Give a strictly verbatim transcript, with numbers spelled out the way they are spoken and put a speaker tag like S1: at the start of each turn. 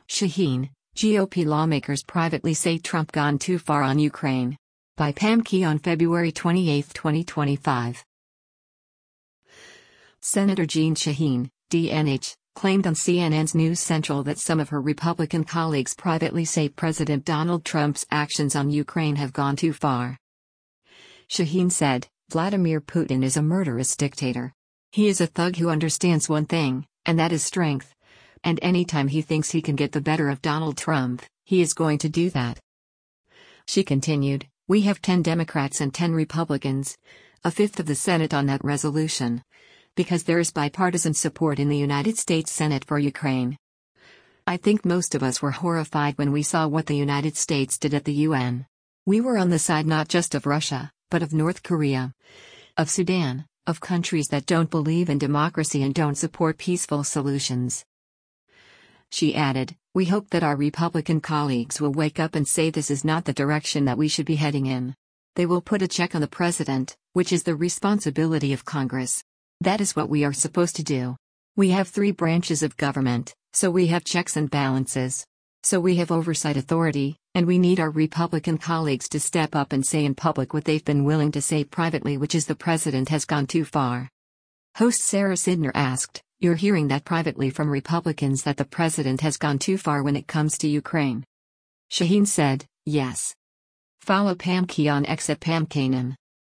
S1: Shaheen, G O P lawmakers privately say Trump gone too far on Ukraine. By Pam Key on February twenty-eighth, twenty twenty-five. Senator Jeanne Shaheen, D N H, claimed on C N N's News Central that some of her Republican colleagues privately say President Donald Trump's actions on Ukraine have gone too far. Shaheen said, Vladimir Putin is a murderous dictator. He is a thug who understands one thing, and that is strength. And anytime he thinks he can get the better of Donald Trump, he is going to do that. She continued, we have ten Democrats and ten Republicans, a fifth of the Senate on that resolution. Because there is bipartisan support in the United States Senate for Ukraine. I think most of us were horrified when we saw what the United States did at the U N. We were on the side not just of Russia, but of North Korea, of Sudan, of countries that don't believe in democracy and don't support peaceful solutions. She added, we hope that our Republican colleagues will wake up and say this is not the direction that we should be heading in. They will put a check on the president, which is the responsibility of Congress. That is what we are supposed to do. We have three branches of government, so we have checks and balances. So we have oversight authority, and we need our Republican colleagues to step up and say in public what they've been willing to say privately, which is the president has gone too far. Host Sarah Sidner asked, you're hearing that privately from Republicans that the president has gone too far when it comes to Ukraine? Shaheen said, yes. Follow Pam Key on X at Pam Kanan.